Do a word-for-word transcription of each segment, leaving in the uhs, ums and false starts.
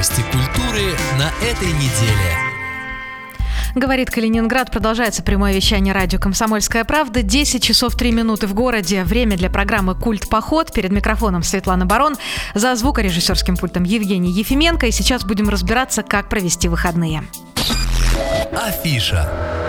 Новости культуры на этой неделе. Говорит Калининград. Продолжается прямое вещание радио «Комсомольская правда». десять часов три минуты в городе. Время для программы «Культ Поход». Перед микрофоном Светлана Барон. За звукорежиссерским пультом Евгений Ефименко. И сейчас будем разбираться, как провести выходные. Афиша.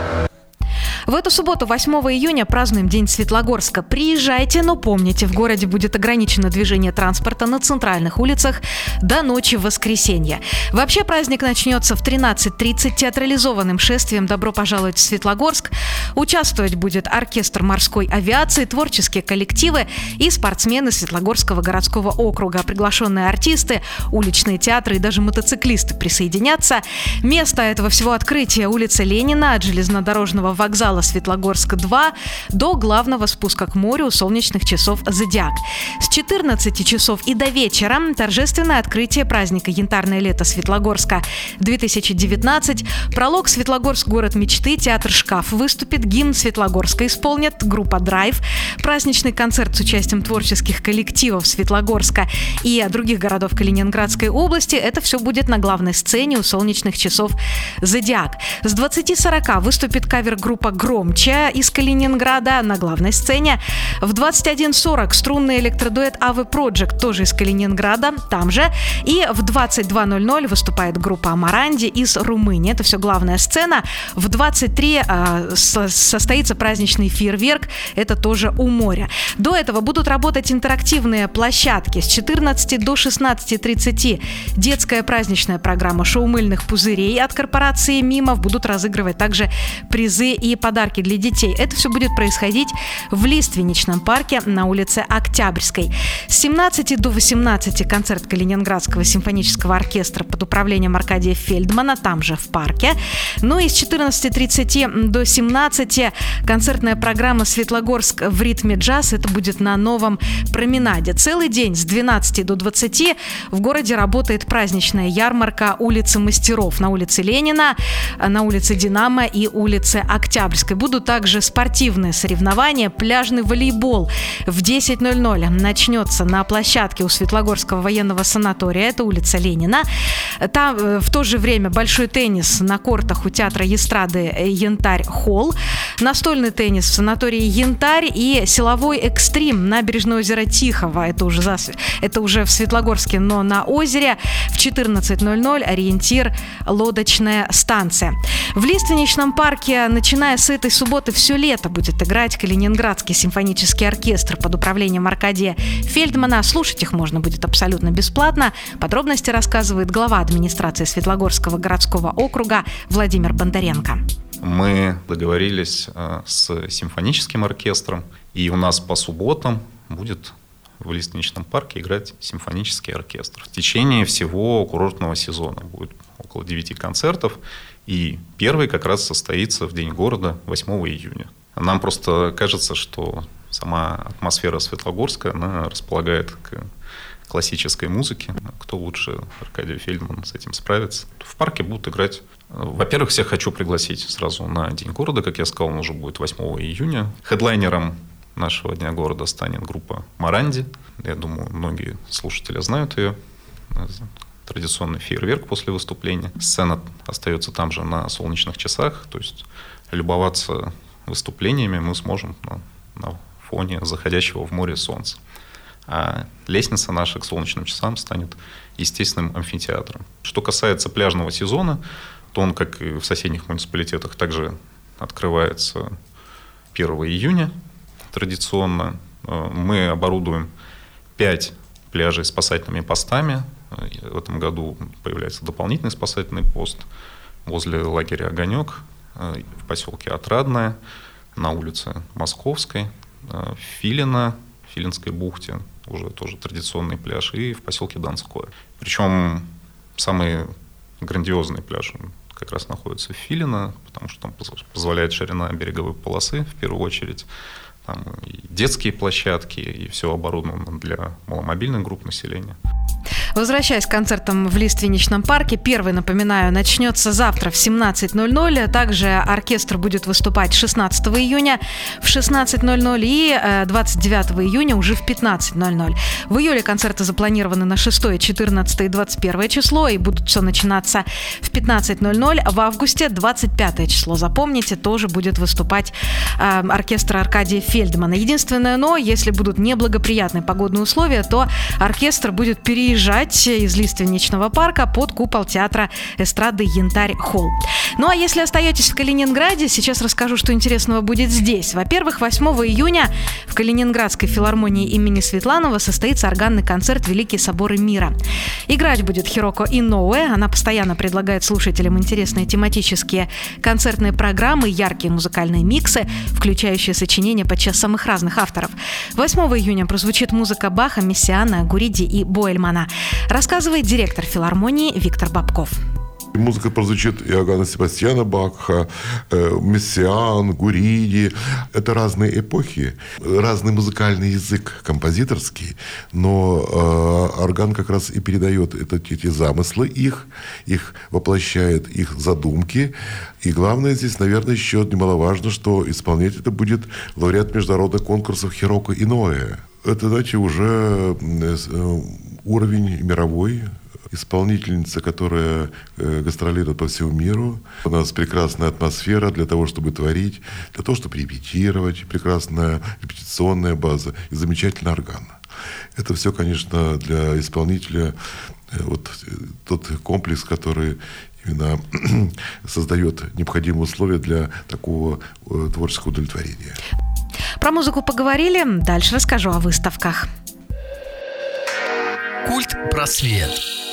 В эту субботу, восьмого июня, празднуем День Светлогорска. Приезжайте, но помните, в городе будет ограничено движение транспорта на центральных улицах до ночи в воскресенье. Вообще праздник начнется в тринадцать тридцать театрализованным шествием «Добро пожаловать в Светлогорск». Участвовать будет оркестр морской авиации, творческие коллективы и спортсмены Светлогорского городского округа. Приглашенные артисты, уличные театры и даже мотоциклисты присоединятся. Место этого всего открытия — улица Ленина, от железнодорожного вокзала Светлогорска два до главного спуска к морю у солнечных часов «Зодиак». С четырнадцати часов и до вечера торжественное открытие праздника «Янтарное лето Светлогорска-две тысячи девятнадцать». Пролог «Светлогорск. Город мечты», театр «Шкаф» выступит, гимн Светлогорска исполнит группа «Драйв», праздничный концерт с участием творческих коллективов Светлогорска и других городов Калининградской области. Это все будет на главной сцене у солнечных часов «Зодиак». С двадцати сорока выступит кавер-группа «Громче» из Калининграда на главной сцене. В двадцать один сорок струнный электродуэт «эй ви Project», тоже из Калининграда, там же. И в двадцать два ноль ноль выступает группа «Амаранди» из Румынии. Это все главная сцена. В двадцать три э, со- состоится праздничный фейерверк. Это тоже у моря. До этого будут работать интерактивные площадки. С четырнадцати до шестнадцати тридцати детская праздничная программа «Шоу мыльных пузырей» от корпорации «Мимов». Будут разыгрывать также призы и подарки для детей. Это все будет происходить в Лиственничном парке на улице Октябрьской. С семнадцати до восемнадцати концерт Калининградского симфонического оркестра под управлением Аркадия Фельдмана, там же в парке. Ну и с четырнадцати тридцати до семнадцати концертная программа «Светлогорск в ритме джаз». Это будет на Новом променаде. Целый день с двенадцати до двадцати в городе работает праздничная ярмарка улицы Мастеров на улице Ленина, на улице Динамо и улице Октябрьской. Будут также спортивные соревнования. Пляжный волейбол в десять ноль ноль начнется на площадке у Светлогорского военного санатория. Это улица Ленина. Там в то же время большой теннис на кортах у театра эстрады «Янтарь Холл». Настольный теннис в санатории «Янтарь» и силовой экстрим набережное озеро Тихого. Это уже, за... Это уже в Светлогорске, но на озере. В четырнадцать ноль ноль ориентир лодочная станция. В Лиственничном парке, начиная с этой субботы, все лето будет играть Калининградский симфонический оркестр под управлением Аркадия Фельдмана. Слушать их можно будет абсолютно бесплатно. Подробности рассказывает глава администрации Светлогорского городского округа Владимир Бондаренко. Мы договорились с симфоническим оркестром, и у нас по субботам будет в Лиственничном парке играть симфонический оркестр. В течение всего курортного сезона будет около девяти концертов, и первый как раз состоится в День города восьмого июня. Нам просто кажется, что сама атмосфера Светлогорска, она располагает к классической музыке. Кто лучше Аркадия Фельдмана с этим справится? В парке будут играть. Во-первых, всех хочу пригласить сразу на День города. Как я сказал, он уже будет восьмого июня. Хедлайнером нашего Дня города станет группа «Амаранди». Я думаю, многие слушатели знают ее. Традиционный фейерверк после выступления. Сцена остается там же на солнечных часах. То есть любоваться выступлениями мы сможем на, на фоне заходящего в море солнца. А лестница наша к солнечным часам станет естественным амфитеатром. Что касается пляжного сезона, то он, как и в соседних муниципалитетах, также открывается первого июня традиционно. Мы оборудуем пять пляжей спасательными постами. В этом году появляется дополнительный спасательный пост возле лагеря «Огонек» в поселке Отрадное, на улице Московской, в Филино, в Филинской бухте, уже тоже традиционный пляж, и в поселке Донское. Причем самый грандиозный пляж как раз находится в Филино, потому что там позволяет ширина береговой полосы в первую очередь. Там и детские площадки, и все оборудовано для маломобильных групп населения. Возвращаясь к концертам в Лиственничном парке, первый, напоминаю, начнется завтра в семнадцать ноль ноль. Также оркестр будет выступать шестнадцатого июня в шестнадцать ноль ноль и двадцать девятого июня уже в пятнадцать ноль ноль. В июле концерты запланированы на шестое, четырнадцатое и двадцать первое число и будут все начинаться в пятнадцать ноль ноль. В августе двадцать пятое число, запомните, тоже будет выступать э, оркестр Аркадия Фельдмана. Единственное но, если будут неблагоприятные погодные условия, то оркестр будет переезжать из Лиственничного парка под купол театра эстрады «Янтарь-холл». Ну а если остаетесь в Калининграде, сейчас расскажу, что интересного будет здесь. Во-первых, восьмого июня в Калининградской филармонии имени Светланова состоится органный концерт «Великие соборы мира». Играть будет Хироко Иноуэ. Она постоянно предлагает слушателям интересные тематические концертные программы, яркие музыкальные миксы, включающие сочинения подчас самых разных авторов. восьмого июня прозвучит музыка Баха, Мессиана, Гуриди и Боэльмана. Рассказывает директор филармонии Виктор Бабков. Музыка прозвучит Иоганна Себастьяна Баха, Мессиан, Гуриди. Это разные эпохи, разный музыкальный язык композиторский, но орган как раз и передает это, эти замыслы их, их воплощает, их задумки. И главное здесь, наверное, еще немаловажно, что исполнять это будет лауреат международных конкурсов Хироко Иноуэ. Это, знаете, уже уровень мировой. Исполнительница, которая э, гастролирует по всему миру. У нас прекрасная атмосфера для того, чтобы творить, для того, чтобы репетировать, прекрасная репетиционная база и замечательный орган. Это все, конечно, для исполнителя э, вот, э, тот комплекс, который именно создает необходимые условия для такого э, творческого удовлетворения. Про музыку поговорили, дальше расскажу о выставках. Культ-просвет.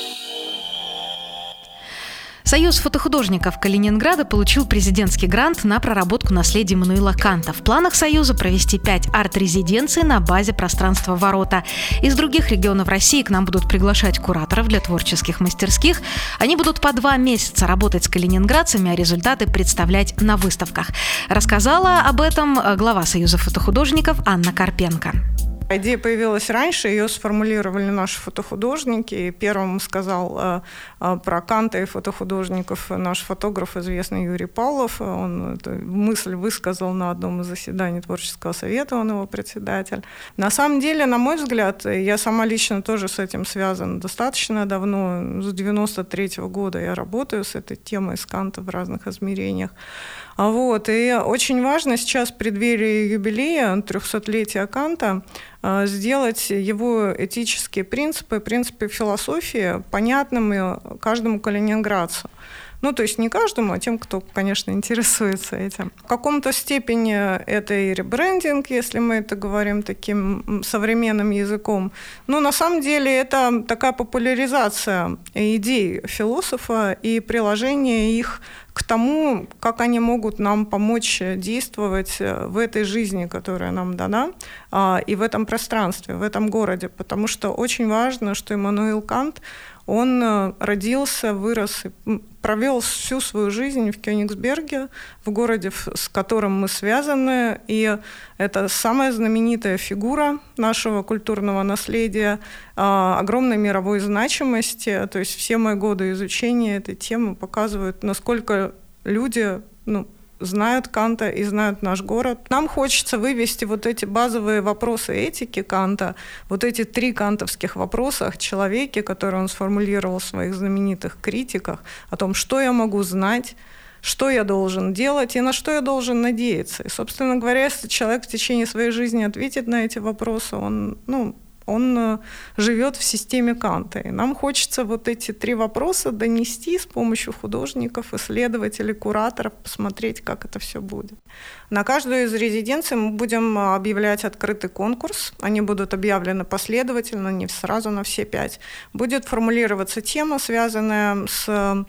Союз фотохудожников Калининграда получил президентский грант на проработку наследия Иммануила Канта. В планах Союза провести пять арт-резиденций на базе пространства «Ворота». Из других регионов России к нам будут приглашать кураторов для творческих мастерских. Они будут по два месяца работать с калининградцами, а результаты представлять на выставках. Рассказала об этом глава Союза фотохудожников Анна Карпенко. Идея появилась раньше, ее сформулировали наши фотохудожники. И первым сказал э, э, про Канта и фотохудожников наш фотограф, известный Юрий Павлов. Он эту мысль высказал на одном из заседаний творческого совета, он его председатель. На самом деле, на мой взгляд, я сама лично тоже с этим связана достаточно давно. С девяносто третьего года я работаю с этой темой, с Канта в разных измерениях. Вот. И очень важно сейчас в преддверии юбилея трехсотлетия Канта сделать его этические принципы, принципы философии понятными каждому калининградцу. Ну, то есть не каждому, а тем, кто, конечно, интересуется этим. В каком-то степени это и ребрендинг, если мы это говорим таким современным языком. Но на самом деле это такая популяризация идей философа и приложение их к тому, как они могут нам помочь действовать в этой жизни, которая нам дана, и в этом пространстве, в этом городе. Потому что очень важно, что Иммануил Кант, он родился, вырос и провел всю свою жизнь в Кёнигсберге, в городе, с которым мы связаны. И это самая знаменитая фигура нашего культурного наследия, огромной мировой значимости. То есть все мои годы изучения этой темы показывают, насколько люди, ну, знают Канта и знают наш город. Нам хочется вывести вот эти базовые вопросы этики Канта, вот эти три кантовских вопроса о человеке, которые он сформулировал в своих знаменитых критиках, о том, что я могу знать, что я должен делать и на что я должен надеяться. И, собственно говоря, если человек в течение своей жизни ответит на эти вопросы, он, ну, он живет в системе Канта. И нам хочется вот эти три вопроса донести с помощью художников, исследователей, кураторов, посмотреть, как это все будет. На каждую из резиденций мы будем объявлять открытый конкурс. Они будут объявлены последовательно, не сразу на все пять. Будет формулироваться тема, связанная с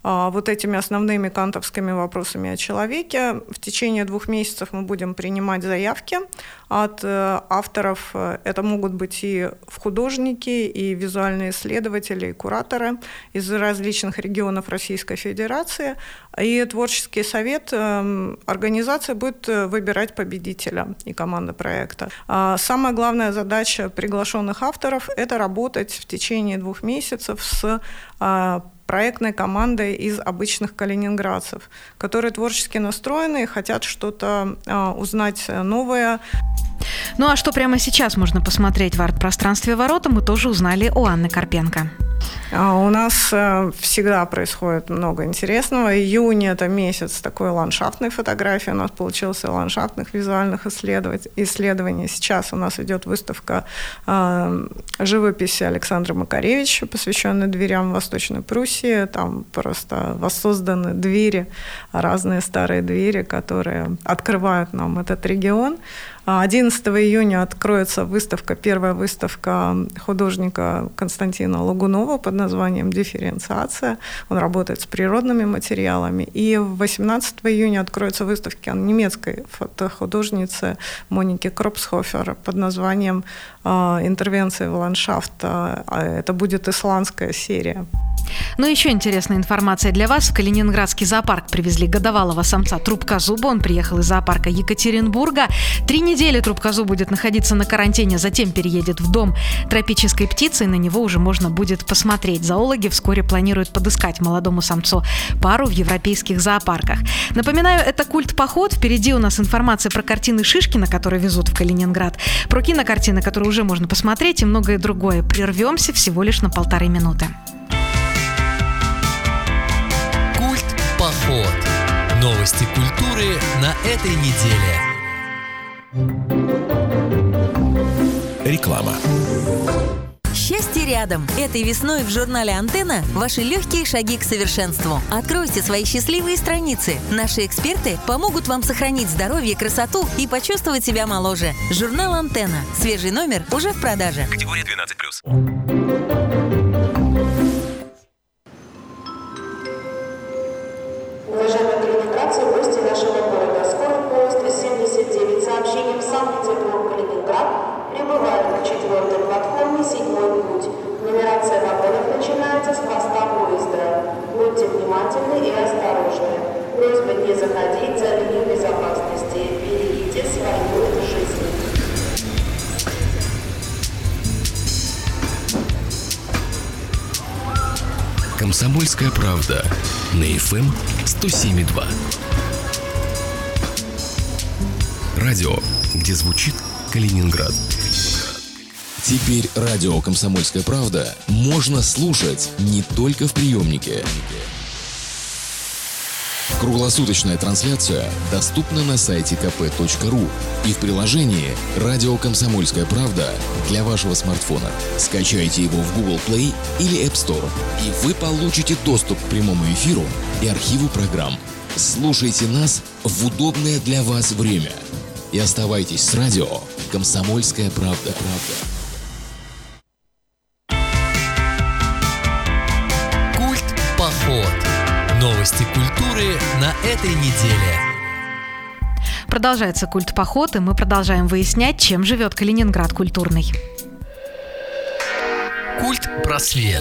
вот этими основными кантовскими вопросами о человеке. В течение двух месяцев мы будем принимать заявки от авторов. Это могут быть и художники, и визуальные исследователи, и кураторы из различных регионов Российской Федерации. И творческий совет организации будет выбирать победителя и команды проекта. Самая главная задача приглашенных авторов – это работать в течение двух месяцев с проектной командой из обычных калининградцев, которые творчески настроены и хотят что-то узнать новое. Ну а что прямо сейчас можно посмотреть в арт-пространстве «Ворота», мы тоже узнали у Анны Карпенко. У нас всегда происходит много интересного. Июнь – это месяц такой ландшафтной фотографии. У нас получился ландшафтных визуальных исследований. Сейчас у нас идет выставка живописи Александра Макаревича, посвященная дверям Восточной Пруссии. Там просто воссозданы двери, разные старые двери, которые открывают нам этот регион. одиннадцатого июня откроется выставка, первая выставка художника Константина Лагунова под названием «Дифференциация». Он работает с природными материалами. И восемнадцатого июня откроется выставка немецкой фотохудожницы Моники Кропсхофер под названием «Интервенция в ландшафт». Это будет исландская серия. Ну, еще интересная информация для вас. В Калининградский зоопарк привезли годовалого самца трубкозуба. Он приехал из зоопарка Екатеринбурга. Три недели трубкозуб будет находиться на карантине, затем переедет в дом тропической птицы, и на него уже можно будет посмотреть. Зоологи вскоре планируют подыскать молодому самцу пару в европейских зоопарках. Напоминаю, это «Культ-поход». Впереди у нас информация про картины Шишкина, которые везут в Калининград, про кинокартины, которые уже можно посмотреть, и многое другое. Прервемся всего лишь на полторы минуты. Поход. Новости культуры на этой неделе. Реклама. Счастье рядом. Этой весной в журнале «Антенна» ваши легкие шаги к совершенству. Откройте свои счастливые страницы. Наши эксперты помогут вам сохранить здоровье, красоту и почувствовать себя моложе. Журнал «Антенна». Свежий номер уже в продаже. Категория двенадцать плюс. Уважаемые калининградцы и гости нашего города, скорый поезд семьдесят девять с сообщением Санкт-Петербург-Калининград прибывает к четвертой платформе «Седьмой путь». Нумерация вагонов начинается с хвоста поезда. Будьте внимательны и осторожны. Просьба не заходить за линию безопасности. Берегите свою жизнь. «Комсомольская правда» на эф эм сто семь и два. Радио, где звучит Калининград. Теперь радио «Комсомольская правда» можно слушать не только в приемнике. Круглосуточная трансляция доступна на сайте ка пэ точка ру и в приложении «Радио Комсомольская правда» для вашего смартфона. Скачайте его в Google Play или App Store, и вы получите доступ к прямому эфиру и архиву программ. Слушайте нас в удобное для вас время и оставайтесь с радио «Комсомольская правда». Культ-поход. Новости культуры на этой неделе. Продолжается «Культ-поход», и мы продолжаем выяснять, чем живет Калининград культурный. Культ-просвет.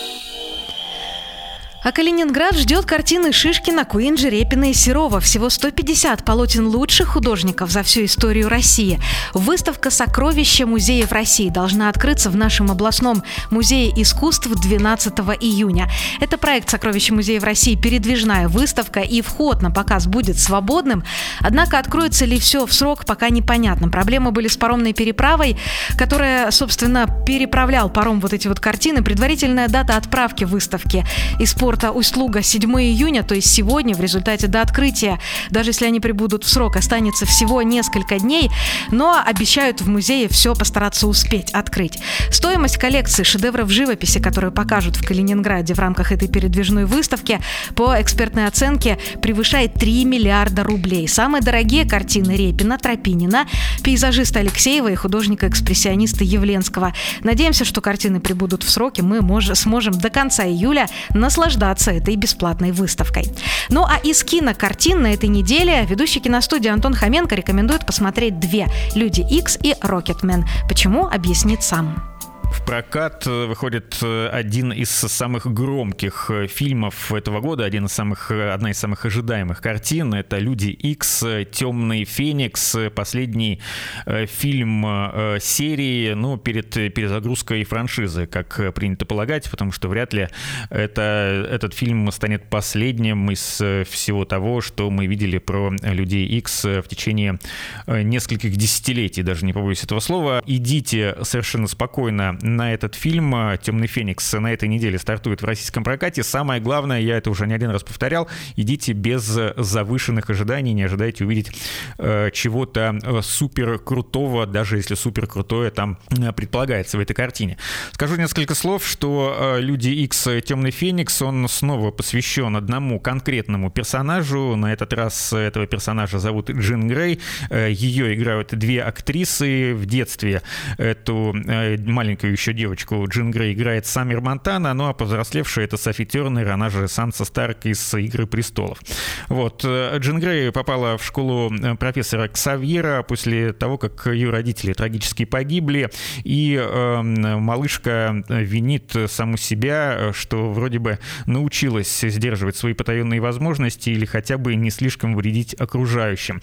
А Калининград ждет картины Шишкина, Куинджи, Репина и Серова. Всего сто пятьдесят полотен лучших художников за всю историю России. Выставка «Сокровища музеев России» должна открыться в нашем областном музее искусств двенадцатого июня. Это проект «Сокровища музеев России» передвижная выставка, и вход на показ будет свободным. Однако откроется ли все в срок, пока непонятно. Проблемы были с паромной переправой, которая, собственно, переправлял паром вот эти вот картины. Предварительная дата отправки выставки из порта Усть-Луга седьмого июня, то есть сегодня. В результате до открытия, даже если они прибудут в срок, останется всего несколько дней, но обещают в музее все постараться успеть открыть. Стоимость коллекции шедевров живописи, которые покажут в Калининграде в рамках этой передвижной выставки, по экспертной оценке превышает три миллиарда рублей. Самые дорогие картины Репина, Тропинина, пейзажиста Алексеева и художника-экспрессиониста Явленского. Надеемся, что картины прибудут в сроки, мы мож- сможем до конца июля наслаждаться наслаждаться этой бесплатной выставкой. Ну а из кинокартин на этой неделе ведущий киностудии Антон Хоменко рекомендует посмотреть две «Люди Икс» и «Рокетмен». Почему, объяснит сам. В прокат выходит один из самых громких фильмов этого года, один из самых, одна из самых ожидаемых картин. Это «Люди Икс. Темный Феникс», последний фильм серии, ну, перед перезагрузкой франшизы, как принято полагать, потому что вряд ли это, этот фильм станет последним из всего того, что мы видели про «Людей Икс» в течение нескольких десятилетий, даже не побоюсь этого слова. Идите совершенно спокойно на этот фильм. «Темный Феникс» на этой неделе стартует в российском прокате. Самое главное, я это уже не один раз повторял, идите без завышенных ожиданий, не ожидайте увидеть э, чего-то супер крутого, даже если супер крутое там предполагается в этой картине. Скажу несколько слов, что э, «Люди Икс. Темный Феникс», он снова посвящен одному конкретному персонажу. На этот раз этого персонажа зовут Джин Грей. Э, ее играют две актрисы. В детстве эту э, маленькую еще девочку Джин Грей играет Саммер Монтана, ну а повзрослевшая — это Софи Тернер, она же Санса Старк из «Игры престолов». Вот. Джин Грей попала в школу профессора Ксавьера после того, как ее родители трагически погибли, и э, малышка винит саму себя, что вроде бы научилась сдерживать свои потаенные возможности или хотя бы не слишком вредить окружающим.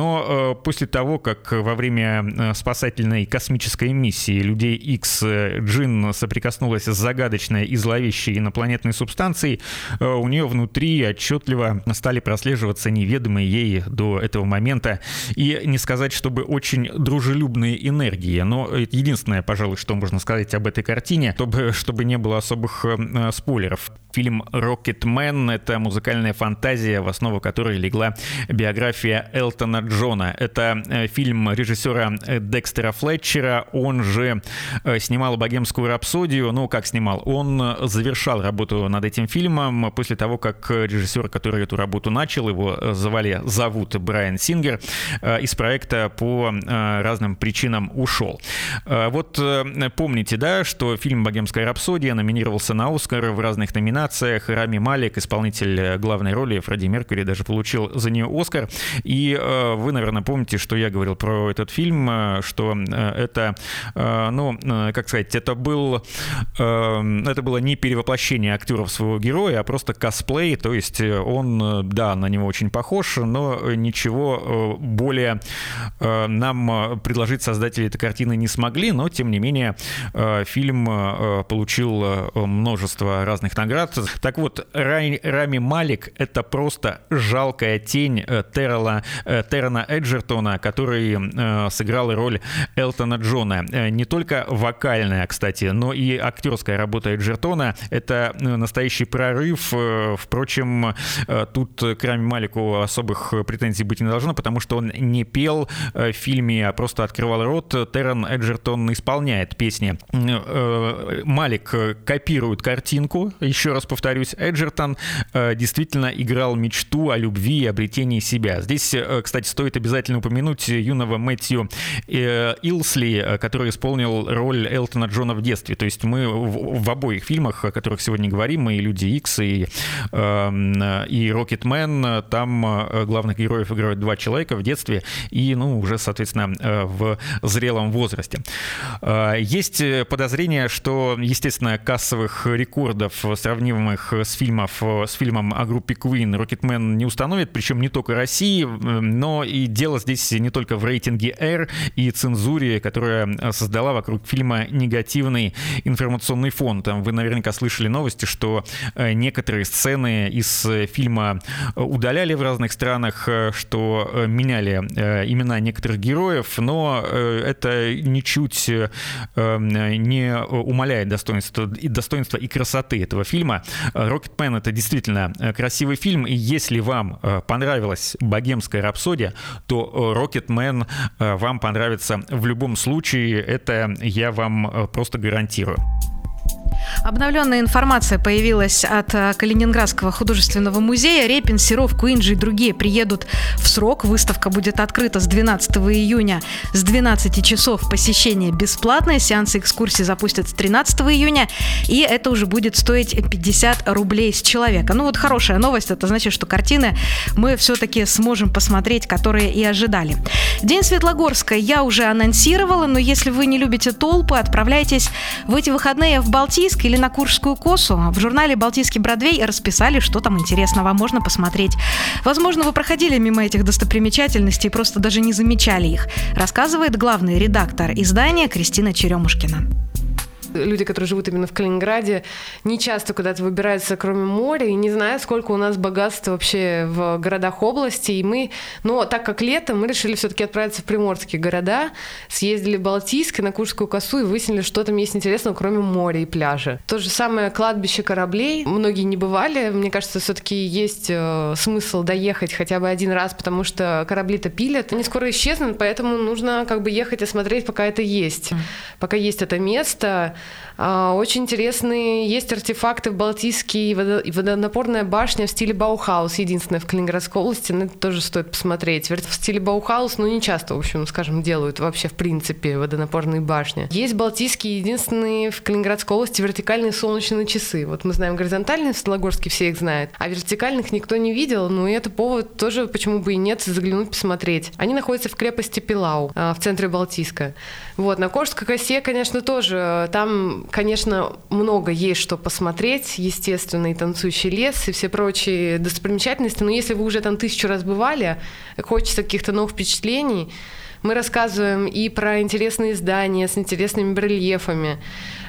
Но э, после того, как во время спасательной космической миссии «Людей Икс» Джин соприкоснулась с загадочной и зловещей инопланетной субстанцией, у нее внутри отчетливо стали прослеживаться неведомые ей до этого момента и, не сказать, чтобы очень дружелюбные энергии. Но единственное, пожалуй, что можно сказать об этой картине, чтобы, чтобы не было особых э, спойлеров. Фильм «Рокетмен» — это музыкальная фантазия, в основу которой легла биография Элтона Джона. Это э, фильм режиссера Декстера Флетчера, он же э, снимал «Богемскую рапсодию». Ну, как снимал? Он завершал работу над этим фильмом после того, как режиссер, который эту работу начал, его звали, зовут Брайан Сингер, из проекта по разным причинам ушел. Вот помните, да, что фильм «Богемская рапсодия» номинировался на «Оскар» в разных номинациях. Рами Малек, исполнитель главной роли Фредди Меркьюри, даже получил за нее «Оскар». И вы, наверное, помните, что я говорил про этот фильм, что это, ну, как сказать, это был, это было не перевоплощение актеров своего героя, а просто косплей, то есть он, да, на него очень похож, но ничего более нам предложить создатели этой картины не смогли, но, тем не менее, фильм получил множество разных наград. Так вот, Рами Малек — это просто жалкая тень Террела, Террена Эджертона, который сыграл роль Элтона Джона. Не только вокальная, кстати, но и актерская работа Эджертона — это настоящий прорыв. Впрочем, тут к Рами Малику особых претензий быть не должно, потому что он не пел в фильме, а просто открывал рот. Террен Эджертон исполняет песни. Малик копирует картинку, еще раз повторюсь. Эджертон действительно играл мечту о любви и обретении себя. Здесь, кстати, стоит обязательно упомянуть юного Мэтью Илсли, который исполнил роль Элтона Джона в детстве. То есть мы в, в обоих фильмах, о которых сегодня говорим, и «Люди Икс», и, э, и «Рокетмен», там главных героев играют два человека в детстве и, ну, уже, соответственно, в зрелом возрасте. Есть подозрение, что, естественно, кассовых рекордов, сравнимых с, фильмов, с фильмом о группе Queen, «Рокетмен» не установит, причем не только России, но и дело здесь не только в рейтинге R и цензуре, которая создала вокруг фильма негативный информационный фон. Там вы наверняка слышали новости, что некоторые сцены из фильма удаляли в разных странах, что меняли имена некоторых героев, но это ничуть не умаляет достоинства, достоинства и красоты этого фильма. «Рокетмен» — это действительно красивый фильм, и если вам понравилась «Богемская рапсодия», то «Рокетмен» вам понравится в любом случае, это я вам просто гарантирую. Обновленная информация появилась от Калининградского художественного музея. Репин, Серов, Куинджи и другие приедут в срок. Выставка будет открыта с двенадцатого июня с двенадцати часов. Посещение бесплатное. Сеансы экскурсий запустят с тринадцатого июня. И это уже будет стоить пятьдесят рублей с человека. Ну вот хорошая новость. Это значит, что картины мы все-таки сможем посмотреть, которые и ожидали. День Светлогорска я уже анонсировала, но если вы не любите толпы, отправляйтесь в эти выходные в Балтийск или на Куршскую косу. В журнале «Балтийский Бродвей» расписали, что там интересного можно посмотреть. Возможно, вы проходили мимо этих достопримечательностей и просто даже не замечали их, рассказывает главный редактор издания Кристина Черемушкина. Люди, которые живут именно в Калининграде, не часто куда-то выбираются, кроме моря, и не знают, сколько у нас богатства вообще в городах области. И мы, но так как лето, мы решили все-таки отправиться в приморские города, съездили в Балтийск и на Куршскую косу и выяснили, что там есть интересного, кроме моря и пляжа. То же самое кладбище кораблей. Многие не бывали. Мне кажется, все-таки есть э, смысл доехать хотя бы один раз, потому что корабли-то пилят. Они скоро исчезнут, поэтому нужно как бы ехать и смотреть, пока это есть. Пока есть это место. Очень интересные есть артефакты в Балтийске, и водонапорная башня в стиле Баухаус, единственная в Калининградской области, но это тоже стоит посмотреть. В стиле Баухаус, ну, не часто, в общем, скажем, делают вообще, в принципе, водонапорные башни. Есть балтийские, единственные в Калининградской области вертикальные солнечные часы. Вот мы знаем горизонтальные, в Светлогорске все их знают, а вертикальных никто не видел, ну, и это повод тоже, почему бы и нет, заглянуть, посмотреть. Они находятся в крепости Пилау, в центре Балтийска. Вот, на Куршской косе, конечно, тоже, там, конечно, много есть что посмотреть, естественно, и танцующий лес, и все прочие достопримечательности, но если вы уже там тысячу раз бывали, хочется каких-то новых впечатлений, мы рассказываем и про интересные здания с интересными барельефами,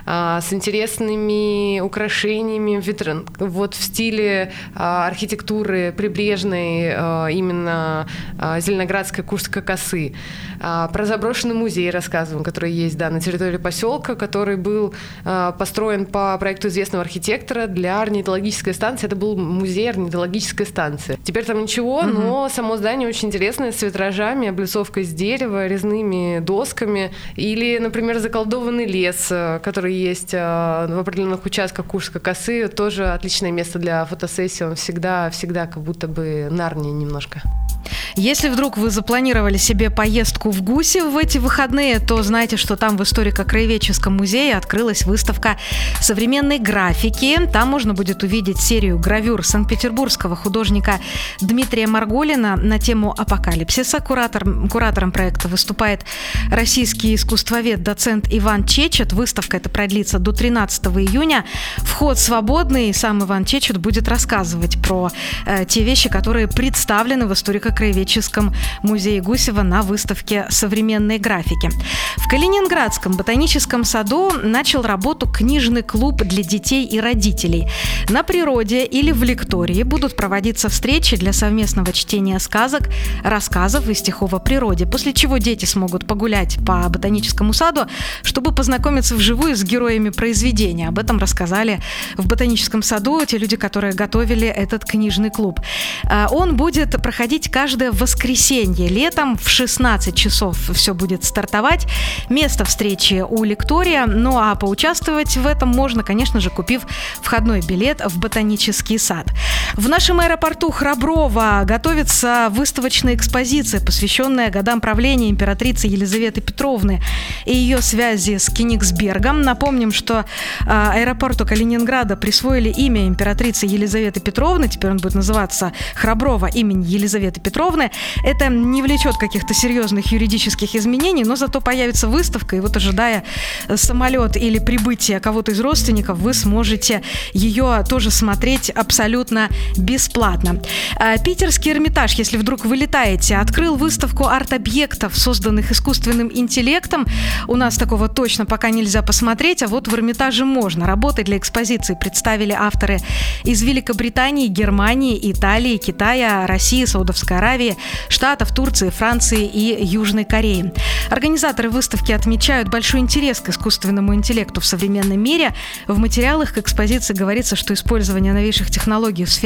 с интересными украшениями витрин, вот в стиле архитектуры прибрежной, именно Зеленоградской Куршской косы. Про заброшенный музей рассказываем, который есть, да, на территории поселка, который был построен по проекту известного архитектора для орнитологической станции. Это был музей орнитологической станции. Теперь там ничего, mm-hmm. но само здание очень интересное, с витражами, облицовкой из дерева, резными досками. Или, например, заколдованный лес, который есть в определенных участках Куршской косы, тоже отличное место для фотосессии. Он всегда, всегда как будто бы Нарния немножко. Если вдруг вы запланировали себе поездку в Гусев в эти выходные, то знайте, что там в историко-краеведческом музее открылась выставка современной графики. Там можно будет увидеть серию гравюр санкт-петербургского художника Дмитрия Марголина на тему апокалипсиса. Куратор, куратором проекта выступает российский искусствовед, доцент Иван Чечет. Выставка эта продлится до тринадцатого июня. Вход свободный. Сам Иван Чечет будет рассказывать про э, те вещи, которые представлены в историко-краеведческом музее Гусева на выставке современной графики. В Калининградском ботаническом саду начал работу книжный клуб для детей и родителей. На природе или в лектории будут проводиться встречи для совместного чтения сказок, рассказов и стихов о природе, после чего дети смогут погулять по ботаническому саду, чтобы познакомиться вживую с героями произведения. Об этом рассказали в ботаническом саду те люди, которые готовили этот книжный клуб. Он будет проходить каждое воскресенье. Летом в шестнадцать часов все будет стартовать. Место встречи у лектория. Ну а поучаствовать в этом можно, конечно же, купив входной билет в ботанический сад. В нашем аэропорту Храброво готовится выставочная экспозиция, посвященная годам правления императрицы Елизаветы Петровны и ее связи с Кенигсбергом. Напомним, что аэропорту Калининграда присвоили имя императрицы Елизаветы Петровны. Теперь он будет называться Храброво имени Елизаветы Петровны. Это не влечет каких-то серьезных юридических изменений, но зато появится выставка, и вот, ожидая самолет или прибытие кого-то из родственников, вы сможете ее тоже смотреть абсолютно бесплатно. Питерский Эрмитаж, если вдруг вы летаете, открыл выставку арт-объектов, созданных искусственным интеллектом. У нас такого точно пока нельзя посмотреть, а вот в Эрмитаже можно. Работы для экспозиции представили авторы из Великобритании, Германии, Италии, Китая, России, Саудовской Аравии, Штатов, Турции, Франции и Южной Кореи. Организаторы выставки отмечают большой интерес к искусственному интеллекту в современном мире. В материалах к экспозиции говорится, что использование новейших технологий в сфере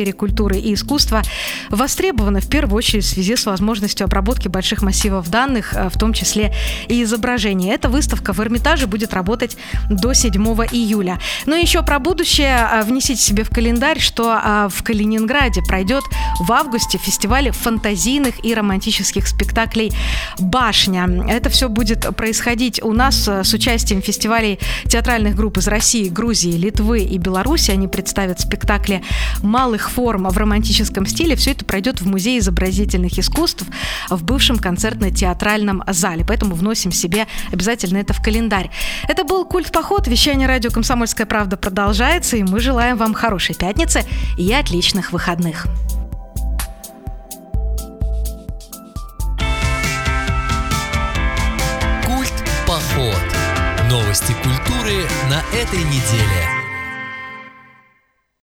сфере культуры и искусства востребована в первую очередь в связи с возможностью обработки больших массивов данных, в том числе и изображений. Эта выставка в Эрмитаже будет работать до седьмого июля. Ну и еще про будущее. Внесите себе в календарь, что в Калининграде пройдет в августе фестиваль фантазийных и романтических спектаклей «Башня». Это все будет происходить у нас с участием фестивалей театральных групп из России, Грузии, Литвы и Беларуси. Они представят спектакли малых форм в романтическом стиле. Все это пройдет в Музее изобразительных искусств в бывшем концертно-театральном зале. Поэтому вносим себе обязательно это в календарь. Это был «Культ-поход». Вещание радио «Комсомольская правда» продолжается, и мы желаем вам хорошей пятницы и отличных выходных. «Культ-поход». Новости культуры на этой неделе.